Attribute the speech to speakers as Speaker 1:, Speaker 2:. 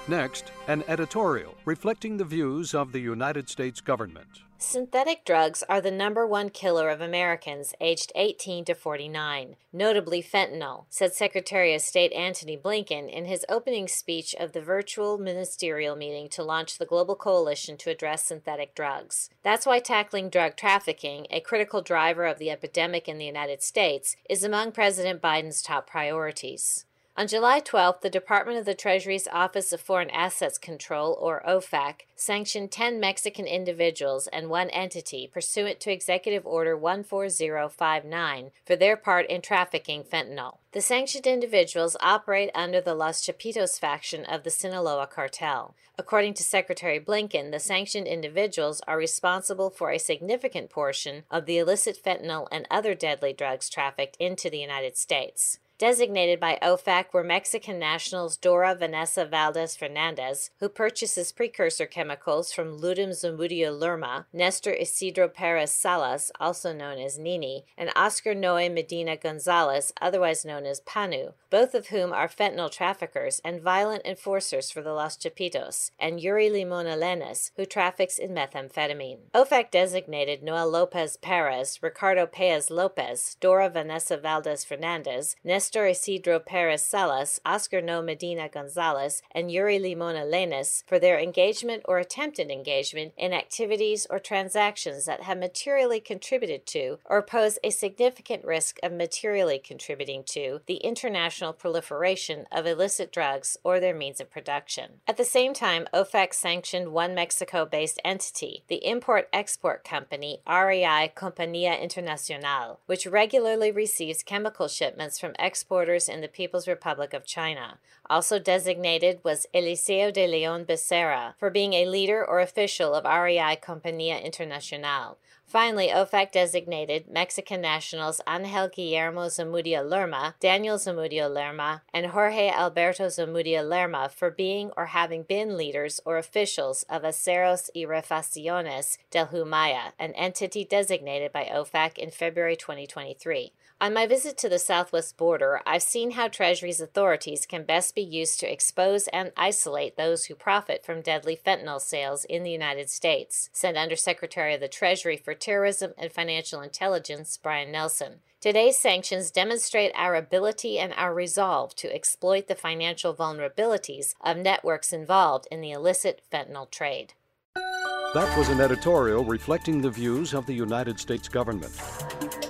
Speaker 1: Next, an editorial reflecting the views of the United States government.
Speaker 2: Synthetic drugs are the #1 killer of Americans aged 18 to 49, notably fentanyl, said Secretary of State Antony Blinken in his opening speech of the virtual ministerial meeting to launch the global coalition to address synthetic drugs. That's why tackling drug trafficking, a critical driver of the epidemic in the United States, is among President Biden's top priorities. On July 12th, the Department of the Treasury's Office of Foreign Assets Control, or OFAC, sanctioned 10 Mexican individuals and one entity pursuant to Executive Order 14059 for their part in trafficking fentanyl. The sanctioned individuals operate under the Los Chapitos faction of the Sinaloa cartel. According to Secretary Blinken, the sanctioned individuals are responsible for a significant portion of the illicit fentanyl and other deadly drugs trafficked into the United States. Designated by OFAC were Mexican nationals Dora Vanessa Valdez Fernandez, who purchases precursor chemicals from Ludum Zamudio Lerma, Nestor Isidro Perez Salas, also known as Nini, and Oscar Noe Medina Gonzalez, otherwise known as Panu, both of whom are fentanyl traffickers and violent enforcers for the Los Chapitos, and Yuri Limon Alenes, who traffics in methamphetamine. OFAC designated Noel Lopez Perez, Ricardo Paez Lopez, Dora Vanessa Valdez Fernandez, Nestor Isidro Perez Salas, Oscar No Medina Gonzalez, and Yuri Limon Alenes for their engagement or attempted engagement in activities or transactions that have materially contributed to or pose a significant risk of materially contributing to the international proliferation of illicit drugs or their means of production. At the same time, OFAC sanctioned one Mexico-based entity, the import-export company REI Compañía Internacional, which regularly receives chemical shipments from exporters in the People's Republic of China. Also designated was Eliseo de León Becerra for being a leader or official of REI Compañía Internacional. Finally, OFAC designated Mexican nationals Ángel Guillermo Zamudio Lerma, Daniel Zamudio Lerma, and Jorge Alberto Zamudio Lerma for being or having been leaders or officials of Aceros y Refacciones del Humaya, an entity designated by OFAC in February 2023. On my visit to the southwest border, I've seen how Treasury's authorities can best be used to expose and isolate those who profit from deadly fentanyl sales in the United States, said Undersecretary of the Treasury for Terrorism and Financial Intelligence Brian Nelson. Today's sanctions demonstrate our ability and our resolve to exploit the financial vulnerabilities of networks involved in the illicit fentanyl trade.
Speaker 1: That was an editorial reflecting the views of the United States government.